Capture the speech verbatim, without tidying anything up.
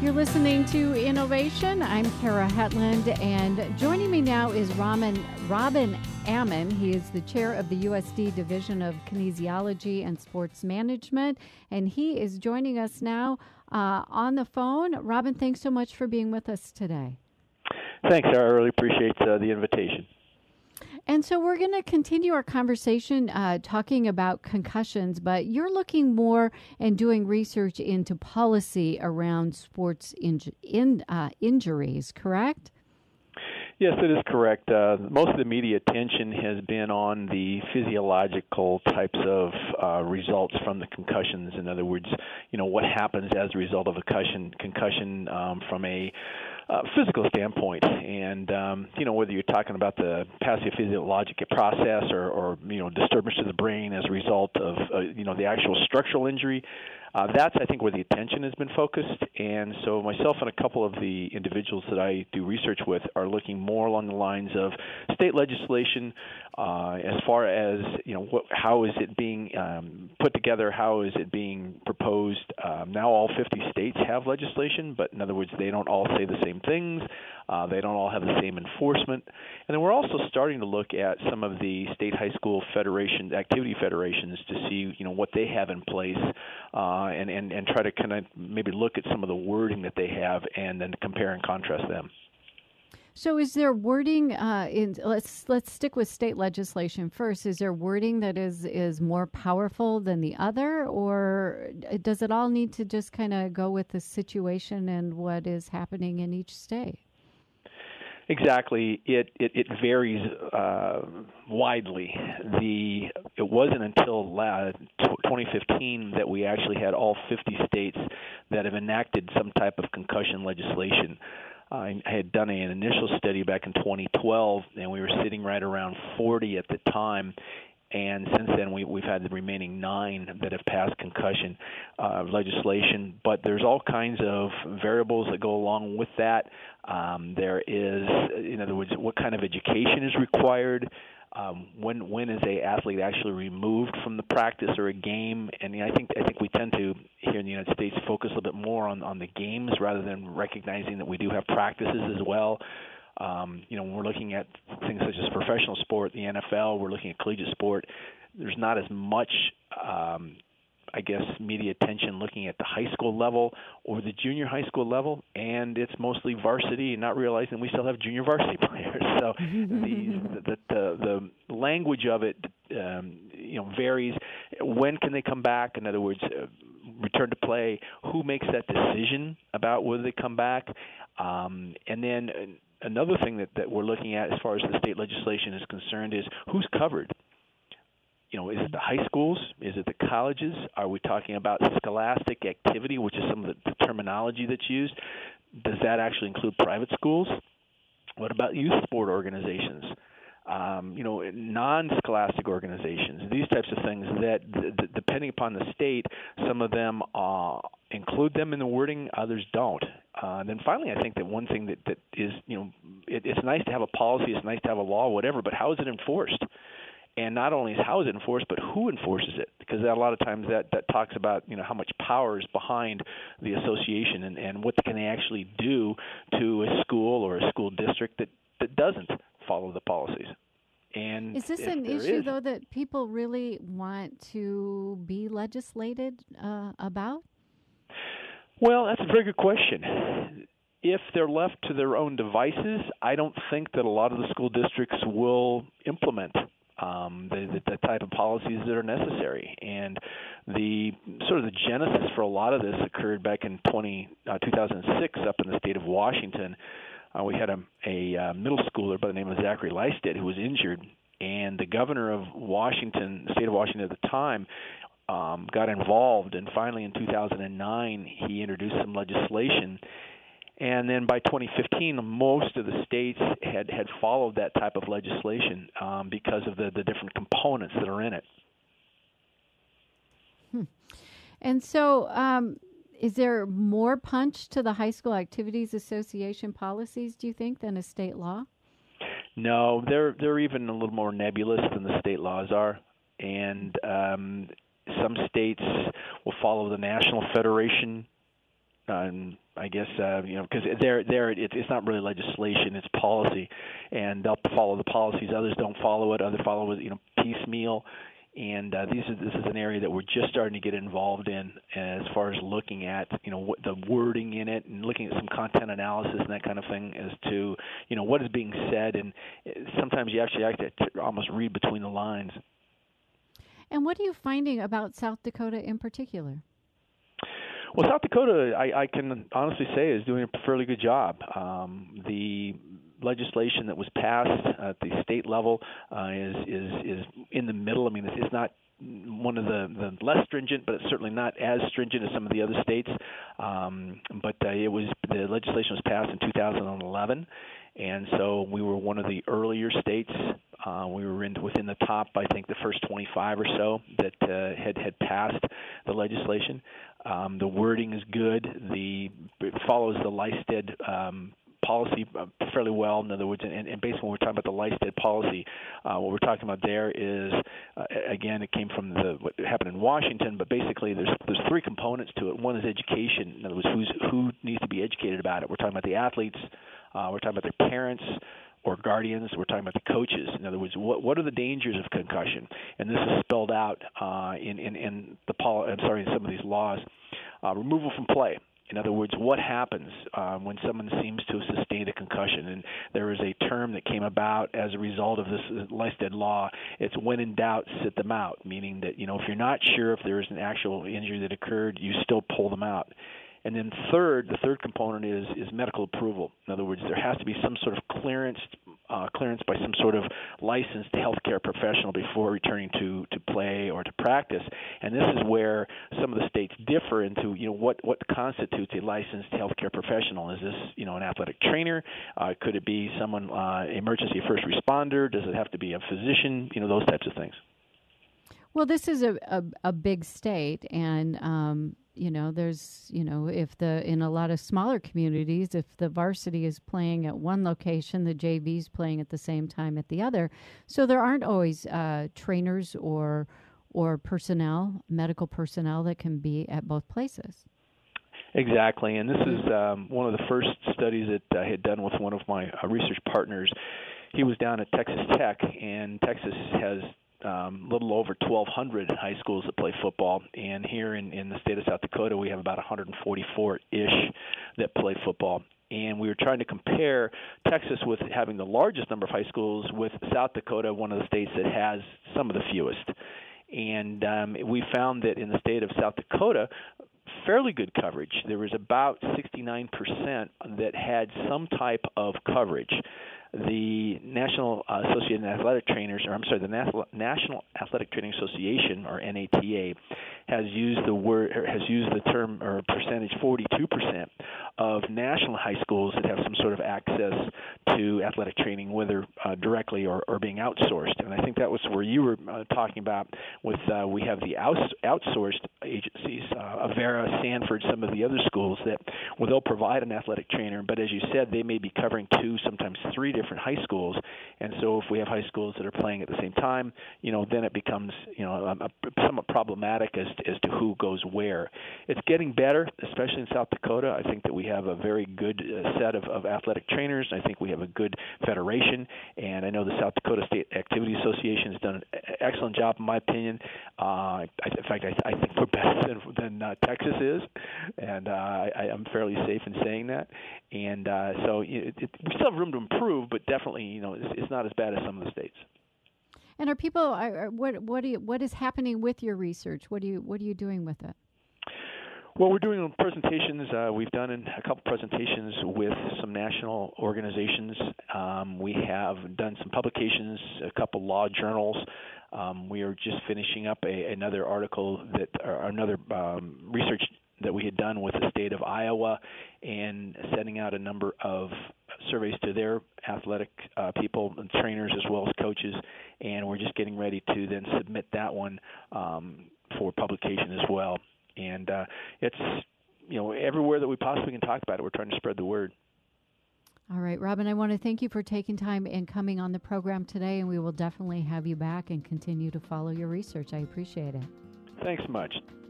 You're listening to Innovation. I'm Kara Hetland, and joining me now is Robin, Robin Ammon. He is the chair of the U S D Division of Kinesiology and Sports Management, and he is joining us now uh, on the phone. Robin, thanks so much for being with us today. Thanks, Sarah. I really appreciate uh, the invitation. And so we're going to continue our conversation uh, talking about concussions, but you're looking more and doing research into policy around sports inju- in, uh, injuries, correct? Yes, that is correct. Uh, most of the media attention has been on the physiological types of uh, results from the concussions. In other words, you know, what happens as a result of a concussion, concussion um, from a uh, physical standpoint. And, um, you know, whether you're talking about the pathophysiologic process or, or, you know, disturbance to the brain as a result of, uh, you know, the actual structural injury, Uh, that's, I think, where the attention has been focused. And so myself and a couple of the individuals that I do research with are looking more along the lines of state legislation uh, as far as, you know, what, how is it being um, put together, how is it being proposed. Um, now all fifty states have legislation, but in other words, they don't all say the same things. Uh, they don't all have the same enforcement. And then we're also starting to look at some of the state high school federations, activity federations, to see, you know, what they have in place, uh, and, and, and try to kind of maybe look at some of the wording that they have and then compare and contrast them. So is there wording uh, in let's let's stick with state legislation first. Is there wording that is, is more powerful than the other, or does it all need to just kind of go with the situation and what is happening in each state? Exactly. It it, it varies uh, widely. The it wasn't until uh, twenty fifteen that we actually had all fifty states that have enacted some type of concussion legislation. I had done an initial study back in twenty twelve, and we were sitting right around forty at the time. And since then, we, we've had the remaining nine that have passed concussion uh, legislation. But there's all kinds of variables that go along with that. Um, there is, in other words, what kind of education is required. Um, when when is a athlete actually removed from the practice or a game? And you know, I think I think we tend to here in the United States focus a little bit more on, on the games rather than recognizing that we do have practices as well. Um, you know, when we're looking at things such as professional sport, the N F L, we're looking at collegiate sport, there's not as much, um, I guess, media attention looking at the high school level or the junior high school level, and it's mostly varsity and not realizing we still have junior varsity players. So the, the, the, the language of it, um, you know, varies. When can they come back? In other words, uh, return to play, who makes that decision about whether they come back? Um, and then uh, another thing that, that we're looking at as far as the state legislation is concerned is who's covered. You know, is it the high schools? Is it the colleges? Are we talking about scholastic activity, which is some of the, the terminology that's used? Does that actually include private schools? What about youth sport organizations? Um, you know, non-scholastic organizations, these types of things that, d- d- depending upon the state, some of them uh, include them in the wording, others don't. Uh, and then finally, I think that one thing that, that is, you know, it, it's nice to have a policy, it's nice to have a law, whatever, but how is it enforced? And not only is how is it enforced, but who enforces it? Because a lot of times that, that talks about, you know, how much power is behind the association and, and what can they actually do to a school or a school district that, that doesn't follow the policies. And is this an issue, is, though, that people really want to be legislated uh, about? Well, that's a very good question. If they're left to their own devices, I don't think that a lot of the school districts will implement um, the, the, the type of policies that are necessary. And the sort of the genesis for a lot of this occurred back in twenty, uh, two thousand six up in the state of Washington. Uh, we had a, a uh, middle schooler by the name of Zachary Lystedt who was injured, and the governor of Washington, the state of Washington at the time, um, got involved, and finally in two thousand nine he introduced some legislation. And then by twenty fifteen, most of the states had, had followed that type of legislation um, because of the, the different components that are in it. Hmm. And so um, is there more punch to the High School Activities Association policies, do you think, than a state law? No, they're, they're even a little more nebulous than the state laws are. And um, some states will follow the National Federation Um, I guess uh, you know because there, there it, it's not really legislation; it's policy, and they'll follow the policies. Others don't follow it. Others follow it, you know, piecemeal. And uh, these are, this is an area that we're just starting to get involved in as far as looking at, you know, what the wording in it and looking at some content analysis and that kind of thing as to, you know, what is being said. And sometimes you actually have to almost read between the lines. And what are you finding about South Dakota in particular? Well, South Dakota, I, I can honestly say, is doing a fairly good job. Um, the legislation that was passed at the state level uh, is is is in the middle. I mean, it's, it's not one of the, the less stringent, but it's certainly not as stringent as some of the other states. Um, but uh, it was the legislation was passed in two thousand eleven, and so we were one of the earlier states. Uh, we were in within the top, I think, the first twenty-five or so that uh, had had passed the legislation. Um, the wording is good. The it follows the Lysted um, policy fairly well. In other words, and, and basically when we're talking about the Lysted policy, uh, what we're talking about there is, uh, again, it came from the what happened in Washington, but basically there's there's three components to it. One is education. In other words, who's, who needs to be educated about it. We're talking about the athletes. Uh, we're talking about their parents or guardians. We're talking about the coaches. In other words, what what are the dangers of concussion? And this is spelled out uh, in, in, in the pol- I'm sorry, in some of these laws. Uh, removal from play. In other words, what happens um, when someone seems to have sustained a concussion? And there is a term that came about as a result of this Lysted law. It's when in doubt, sit them out, meaning that, you know, if you're not sure if there is an actual injury that occurred, you still pull them out. And then third, the third component is is medical approval. In other words, there has to be some sort of clearance uh, clearance by some sort of licensed healthcare professional before returning to, to play or to practice. And this is where some of the states differ into, you know, what, what constitutes a licensed healthcare professional. Is this, you know, an athletic trainer? Uh, could it be someone, uh, emergency first responder? Does it have to be a physician? You know, those types of things. Well, this is a, a, a big state, and um, you know, there's, you know, if the in a lot of smaller communities, if the varsity is playing at one location, the J V is playing at the same time at the other. So there aren't always uh, trainers or or personnel, medical personnel that can be at both places. Exactly, and this is um, one of the first studies that I had done with one of my uh, research partners. He was down at Texas Tech, and Texas has Um, a little over twelve hundred high schools that play football, and here in, in the state of South Dakota, we have about one hundred forty-four-ish that play football. And we were trying to compare Texas with having the largest number of high schools with South Dakota, one of the states that has some of the fewest. And um, we found that in the state of South Dakota, fairly good coverage. There was about sixty-nine percent that had some type of coverage. The National uh, Association of Athletic Trainers, or I'm sorry, the National Athletic Training Association, or N A T A, has used the word, or has used the term or percentage forty-two percent of national high schools that have some sort of access to athletic training, whether uh, directly or, or being outsourced. And I think that was where you were uh, talking about. With uh, we have the outs- outsourced agencies, uh, Avera, Sanford, some of the other schools that, well, they'll provide an athletic trainer, but as you said, they may be covering two, sometimes three different high schools. And so if we have high schools that are playing at the same time, you know, then it becomes, you know, a, a, somewhat problematic as to, as to who goes where. It's getting better, especially in South Dakota. I think that we have a very good uh, set of, of athletic trainers. I think we have a good federation, and I know the South Dakota State Activity Association has done an excellent job, in my opinion. Uh, I, in fact, I, I think we're better than, than uh, Texas is, and uh, I, I'm fairly safe in saying that. And uh, so it, it, we still have room to improve, but definitely, you know, it's, it's not as bad as some of the states. And are people? Are, what what do you, what is happening with your research? What do you what are you doing with it? Well, we're doing presentations. Uh, we've done a couple presentations with some national organizations. Um, we have done some publications, a couple law journals. Um, we are just finishing up a, another article that, or another um, research that we had done with the state of Iowa, and sending out a number of surveys to their athletic uh, people and trainers as well as coaches. And we're just getting ready to then submit that one um, for publication as well. And uh, it's, you know, everywhere that we possibly can talk about it, we're trying to spread the word. All right, Robin, I want to thank you for taking time and coming on the program today, and we will definitely have you back and continue to follow your research. I appreciate it. Thanks much.